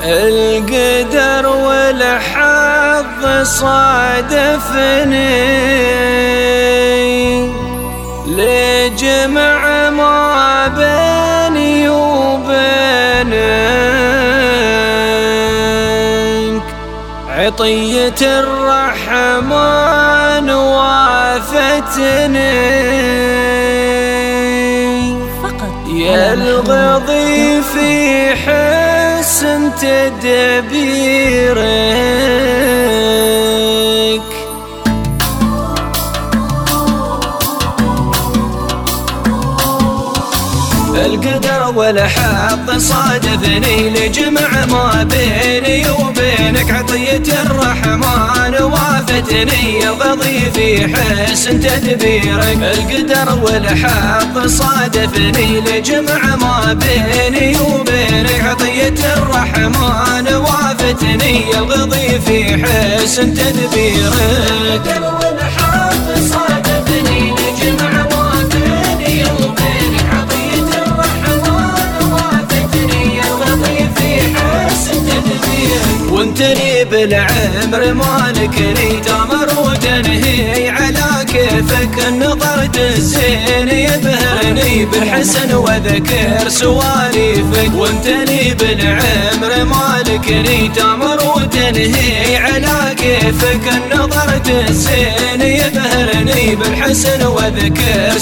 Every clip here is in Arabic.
القدر والحظ صادفني لجمع ما بيني وبينك، عطية الرحمن وافتني يا الغضي في حسن تدبيرك. القدر والحظ صادفني لجمع ما بيني وبينك، عطية الرحمن وافتني الغضي في حسن تدبيرك. القدر والحظ صادفني لجمع ما بيني وبينك، عطية الرحمن وافتني الغضي في حسن تدبيرك. القدر والحظ صادفني لجمع ما بيني وبينك، عطية الرحمن وافتني الغضي في حسن تدبيرك. وانتني بالعمر مالكني تمر وتنهي على كيفك، نظرت الزين يبهرني بالحسن وذكر سواليفك. وانتني بالعمر مالكني تمر وتنهي على كيفك، نظرت الزين يبهرني بالحسن وذكر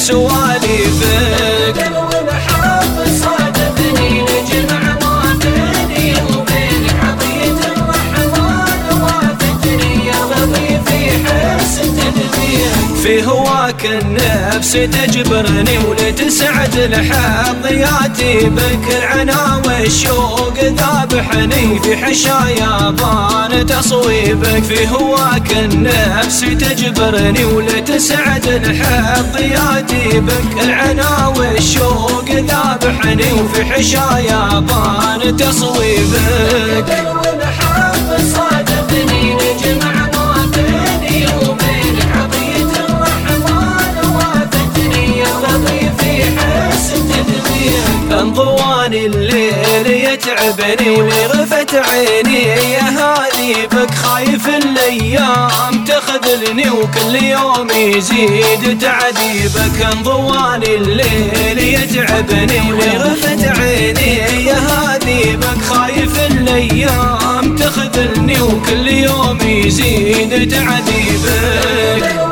سواليفك. والحظ صادفني لجمع ما بيني وبينك، عطية الرحمن وافتني الغضي في حسن تدبيرك. في هواك النفس تجبرني ولتسعد الحظياتي بك، العنا والشوق ذابحني في حشايا بان تصويبك. في هواك النفس تجبرني ولتسعد الحظياتي بك، العنا والشوق ذابحني وفي حشايا بان تصويبك. والحظ صادفني لجمع ما بيني وبينك، عطية الرحمن وافتني الغضي في حسن تدبيرك. انضوان الليل يتعبني ولغفت عيني يا هادي بك، خايف الايام تخذلني وكل يوم يزيد تعذيبك. انضوان الليل يتعبني ولغفت عيني يا هادي بك، خايف الايام تخذلني وكل يوم يزيد تعذيبك.